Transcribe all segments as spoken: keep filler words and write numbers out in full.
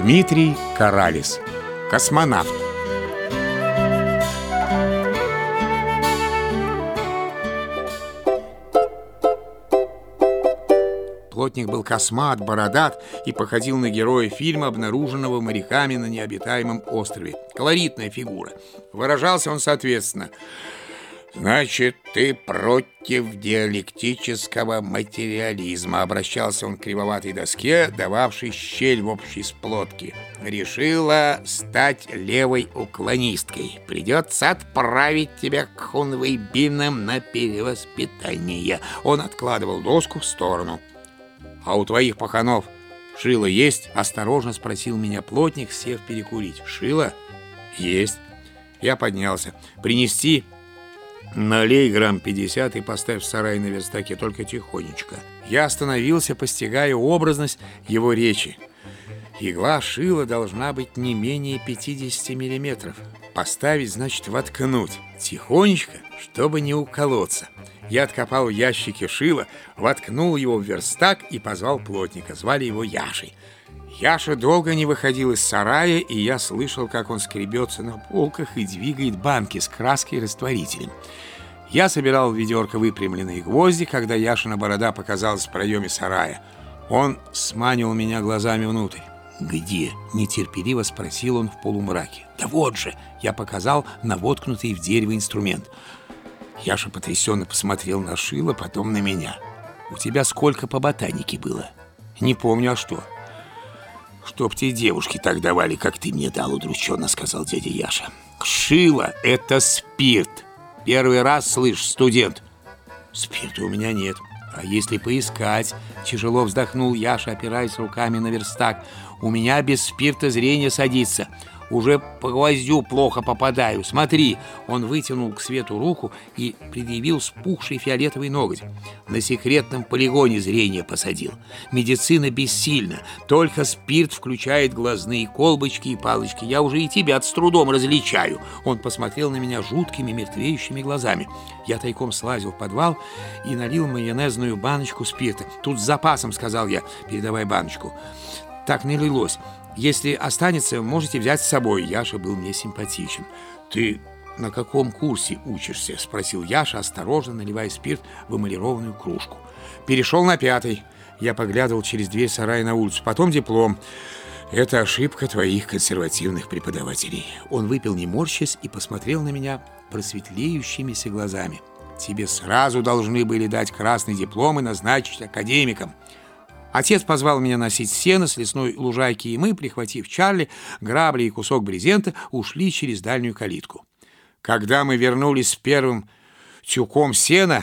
Дмитрий Каралис. Космонавт. Плотник был космат, бородат и походил на героя фильма, обнаруженного моряками на необитаемом острове. Колоритная фигура. Выражался он соответственно: «Значит, ты против диалектического материализма», — обращался он к кривоватой доске, дававшей щель в общей сплотке. «Решила стать левой уклонисткой. Придется отправить тебя к хунвейбинам на перевоспитание». Он откладывал доску в сторону. «А у твоих паханов шило есть?» — осторожно спросил меня плотник, сев перекурить. «Шило? Есть». Я поднялся. «Принести?» «Налей грамм пятьдесят и поставь в сарай на верстаке, только тихонечко». Я остановился, постигая образность его речи. Игла шила должна быть не менее пятидесяти миллиметров. Поставить значит воткнуть. Тихонечко, чтобы не уколоться. Я откопал в ящике шила, воткнул его в верстак и позвал плотника. Звали его Яшей. Яша долго не выходил из сарая, и я слышал, как он скребется на полках и двигает банки с краской и растворителем. Я собирал в ведерко выпрямленные гвозди, когда Яшина борода показалась в проеме сарая. Он сманивал меня глазами внутрь. «Где?» — нетерпеливо спросил он в полумраке. «Да вот же!» — я показал на воткнутый в дерево инструмент. Яша потрясенно посмотрел на шило, потом на меня. «У тебя сколько по ботанике было?» «Не помню, а что?» «Чтоб те девушки так давали, как ты мне дал», — удрученно сказал дядя Яша. «Шило — это спирт. Первый раз слышь, студент». «Спирта у меня нет. А если поискать?» — тяжело вздохнул Яша, опираясь руками на верстак. «У меня без спирта зрение садится. Уже по гвоздю плохо попадаю. Смотри!» Он вытянул к свету руку и предъявил спухший фиолетовый ноготь. «На секретном полигоне зрение посадил. Медицина бессильна. Только спирт включает глазные колбочки и палочки. Я уже и тебя с трудом различаю». Он посмотрел на меня жуткими мертвеющими глазами. Я тайком слазил в подвал и налил майонезную баночку спирта. «Тут с запасом», — сказал я, передавая баночку. «Так налилось. Если останется, можете взять с собой». Яша был мне симпатичен. «Ты на каком курсе учишься?» — спросил Яша, осторожно наливая спирт в эмалированную кружку. «Перешел на пятый». Я поглядывал через дверь сарая на улицу. «Потом диплом». «Это ошибка твоих консервативных преподавателей». Он выпил, не морщась, и посмотрел на меня просветлеющимися глазами. «Тебе сразу должны были дать красный диплом и назначить академиком». Отец позвал меня носить сено с лесной лужайки, и мы, прихватив Чарли, грабли и кусок брезента, ушли через дальнюю калитку. Когда мы вернулись с первым тюком сена,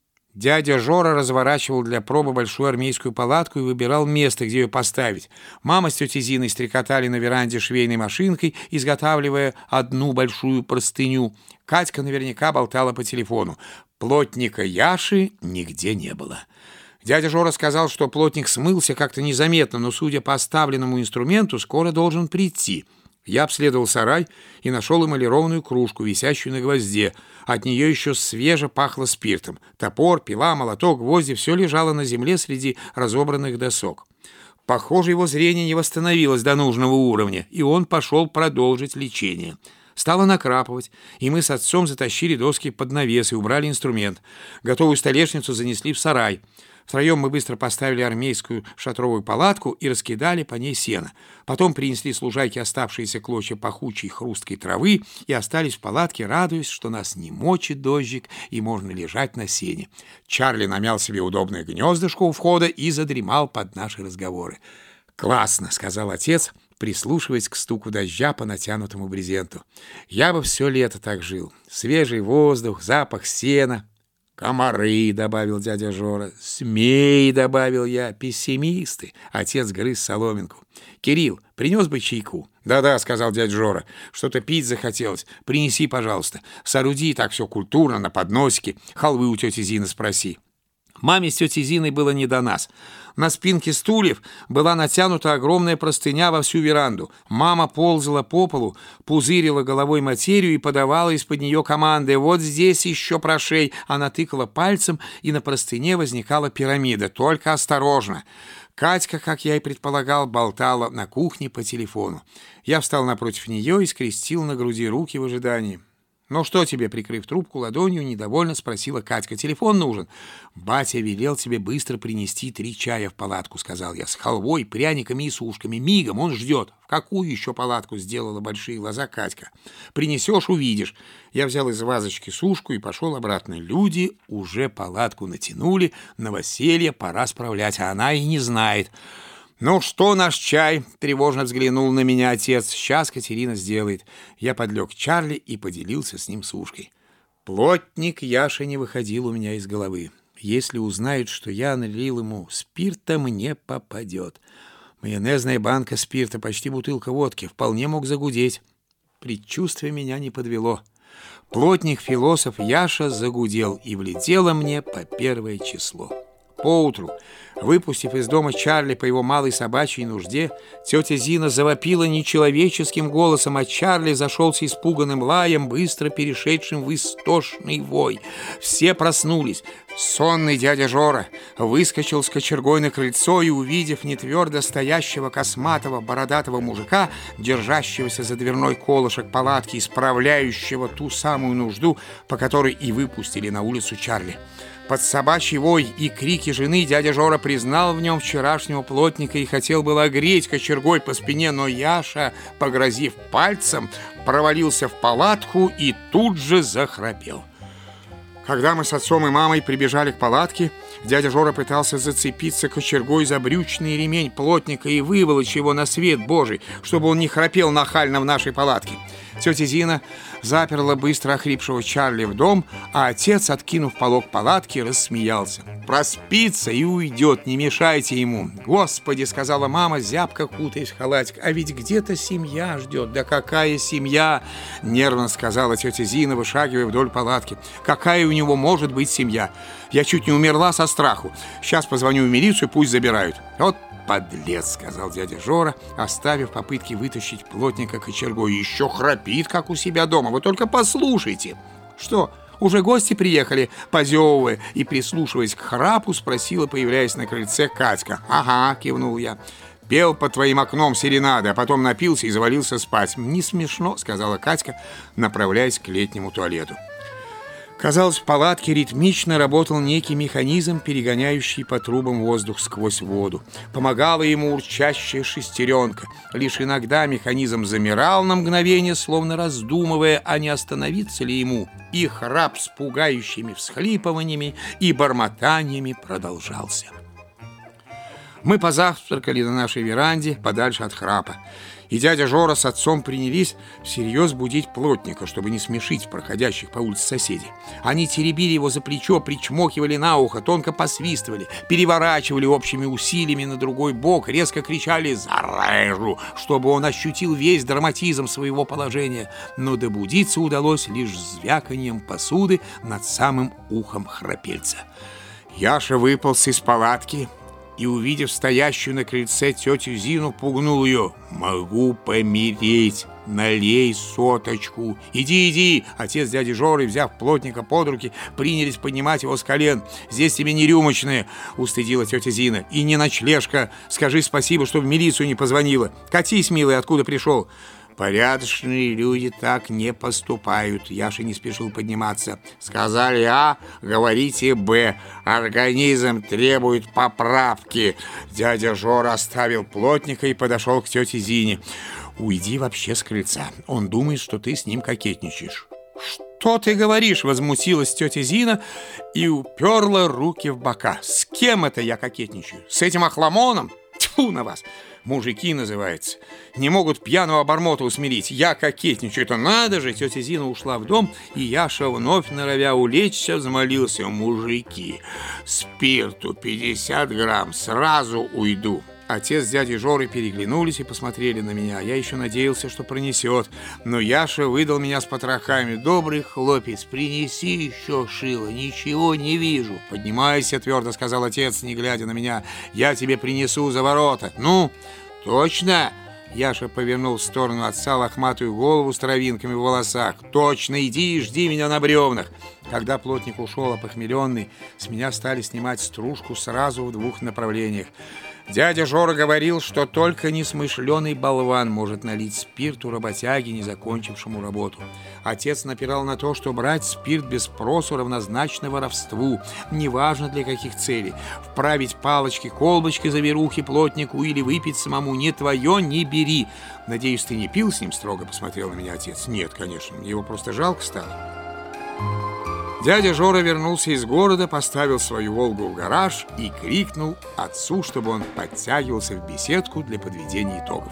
дядя Жора разворачивал для пробы большую армейскую палатку и выбирал место, где ее поставить. Мама с тетей Зиной стрекотали на веранде швейной машинкой, изготавливая одну большую простыню. Катька наверняка болтала по телефону. Плотника Яши нигде не было. Дядя Жора сказал, что плотник смылся как-то незаметно, но, судя по оставленному инструменту, скоро должен прийти. Я обследовал сарай и нашел эмалированную кружку, висящую на гвозде. От нее еще свеже пахло спиртом. Топор, пила, молоток, гвозди — все лежало на земле среди разобранных досок. Похоже, его зрение не восстановилось до нужного уровня, и он пошел продолжить лечение. Стало накрапывать, и мы с отцом затащили доски под навес и убрали инструмент. Готовую столешницу занесли в сарай. Втроем мы быстро поставили армейскую шатровую палатку и раскидали по ней сено. Потом принесли с лужайки оставшиеся клочья пахучей хрусткой травы и остались в палатке, радуясь, что нас не мочит дождик и можно лежать на сене. Чарли намял себе удобное гнездышко у входа и задремал под наши разговоры. «Классно», — сказал отец, прислушиваясь к стуку дождя по натянутому брезенту. «Я бы все лето так жил. Свежий воздух, запах сена». «Комары», — добавил дядя Жора. «Змеи», — добавил я. «Пессимисты». Отец грыз соломинку. «Кирилл, принес бы чайку?» «Да-да», — сказал дядя Жора. «Что-то пить захотелось. Принеси, пожалуйста. Сооруди так все культурно, на подносике. Халвы у тети Зины спроси». Маме с тетей Зиной было не до нас. На спинке стульев была натянута огромная простыня во всю веранду. Мама ползала по полу, пузырила головой материю и подавала из-под нее команды: «Вот здесь еще прошей». Она тыкала пальцем, и на простыне возникала пирамида. «Только осторожно». Катька, как я и предполагал, болтала на кухне по телефону. Я встал напротив нее и скрестил на груди руки в ожидании. «Ну что тебе?» — прикрыв трубку ладонью, недовольно спросила Катька. «Телефон нужен?» «Батя велел тебе быстро принести три чая в палатку», — сказал я, — «с халвой, пряниками и сушками. Мигом, он ждет». «В какую еще палатку?» — сделала большие глаза Катька. «Принесешь — увидишь». Я взял из вазочки сушку и пошел обратно. Люди уже палатку натянули, новоселье пора справлять, а она и не знает. «Ну что наш чай?» — тревожно взглянул на меня отец. «Сейчас Катерина сделает». Я подлег Чарли и поделился с ним сушкой. Плотник Яша не выходил у меня из головы. Если узнает, что я налил ему спирта, мне попадет. Майонезная банка спирта, почти бутылка водки, вполне мог загудеть. Предчувствие меня не подвело. Плотник-философ Яша загудел, и влетело мне по первое число. Поутру, выпустив из дома Чарли по его малой собачьей нужде, тетя Зина завопила нечеловеческим голосом, а Чарли зашелся испуганным лаем, быстро перешедшим в истошный вой. Все проснулись. Сонный дядя Жора выскочил с кочергой на крыльцо и, увидев нетвердо стоящего косматого бородатого мужика, держащегося за дверной колышек палатки, исправляющего ту самую нужду, по которой и выпустили на улицу Чарли. Под собачий вой и крики жены дядя Жора признал в нем вчерашнего плотника и хотел было огреть кочергой по спине, но Яша, погрозив пальцем, провалился в палатку и тут же захрапел. Когда мы с отцом и мамой прибежали к палатке, дядя Жора пытался зацепиться кочергой за брючный ремень плотника и выволочь его на свет Божий, чтобы он не храпел нахально в нашей палатке. Тетя Зина заперла быстро охрипшего Чарли в дом, а отец, откинув полог палатки, рассмеялся. «Проспится и уйдет, не мешайте ему». «Господи!» — сказала мама, зябко кутаясь в халатик. «А ведь где-то семья ждет». «Да какая семья?» — нервно сказала тетя Зина, вышагивая вдоль палатки. «Какая у него может быть семья? Я чуть не умерла со страху. Сейчас позвоню в милицию, пусть забирают». «Вот подлец!» — сказал дядя Жора, оставив попытки вытащить плотника кочергой. «Еще храпит, как у себя дома. Вы только послушайте». «Что, уже гости приехали?» — позевывая и прислушиваясь к храпу, спросила, появляясь на крыльце, Катька. «Ага», — кивнул я. «Пел под твоим окном серенады, а потом напился и завалился спать». «Не смешно», — сказала Катька, направляясь к летнему туалету. Казалось, в палатке ритмично работал некий механизм, перегоняющий по трубам воздух сквозь воду. Помогала ему урчащая шестеренка. Лишь иногда механизм замирал на мгновение, словно раздумывая, а не остановиться ли ему. И храп с пугающими всхлипываниями и бормотаниями продолжался. Мы позавтракали на нашей веранде, подальше от храпа. И дядя Жора с отцом принялись всерьез будить плотника, чтобы не смешить проходящих по улице соседей. Они теребили его за плечо, причмокивали на ухо, тонко посвистывали, переворачивали общими усилиями на другой бок, резко кричали «Зарежу!», чтобы он ощутил весь драматизм своего положения. Но добудиться удалось лишь звяканием посуды над самым ухом храпельца. Яша выполз из палатки и, увидев стоящую на крыльце тетю Зину, пугнул ее. «Могу помереть, налей соточку». «Иди, иди!» Отец дяди Жоры, взяв плотника под руки, принялись поднимать его с колен. «Здесь тебе не рюмочная», — устыдила тетя Зина, — «и не ночлежка. Скажи спасибо, что в милицию не позвонила. Катись, милый, откуда пришел». «Порядочные люди так не поступают». Яша не спешил подниматься. «Сказали А, говорите Б. Организм требует поправки». Дядя Жора оставил плотника и подошел к тете Зине. «Уйди вообще с крыльца. Он думает, что ты с ним кокетничаешь». «Что ты говоришь?» — возмутилась тетя Зина и уперла руки в бока. «С кем это я кокетничаю? С этим охламоном? Тьфу на вас! Мужики, называется. Не могут пьяного обормота усмирить. Я кокетничаю. Это надо же!» Тетя Зина ушла в дом, и Яша, вновь норовя улечься, взмолился: «Мужики, спирту пятьдесят грамм, сразу уйду». Отец с дядей Жорой переглянулись и посмотрели на меня. Я еще надеялся, что пронесет, но Яша выдал меня с потрохами. «Добрый хлопец, принеси еще шило, ничего не вижу». «Поднимайся», — твердо сказал отец, не глядя на меня. «Я тебе принесу за ворота». «Ну, точно?» Яша повернул в сторону отца лохматую голову с травинками в волосах. «Точно, иди и жди меня на бревнах». Когда плотник ушел опохмеленный, с меня стали снимать стружку сразу в двух направлениях. Дядя Жора говорил, что только несмышленый болван может налить спирту работяге, не закончившему работу. Отец напирал на то, что брать спирт без спросу равнозначно воровству, неважно для каких целей. Вправить палочки-колбочки заверухи плотнику или выпить самому не твое, не бери. «Надеюсь, ты не пил с ним?» — строго посмотрел на меня отец. «Нет, конечно, его просто жалко стало». Дядя Жора вернулся из города, поставил свою «Волгу» в гараж и крикнул отцу, чтобы он подтягивался в беседку для подведения итогов.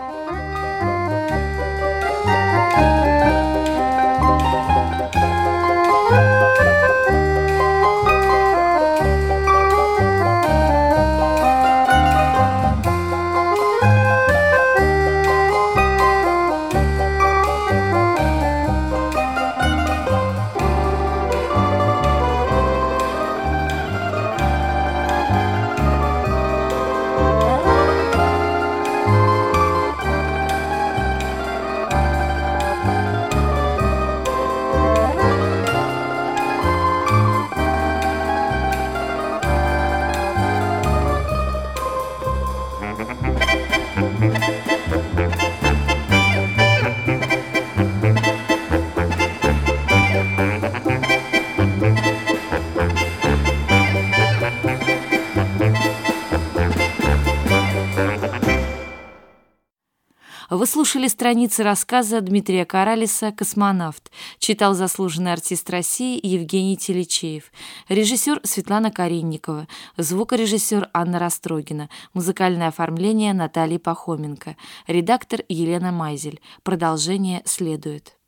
Вы слушали страницы рассказа Дмитрия Каралиса «Космонавт». Читал заслуженный артист России Евгений Телечеев. Режиссер Светлана Каринникова. Звукорежиссер Анна Растрогина. Музыкальное оформление Натальи Пахоменко. Редактор Елена Майзель. Продолжение следует.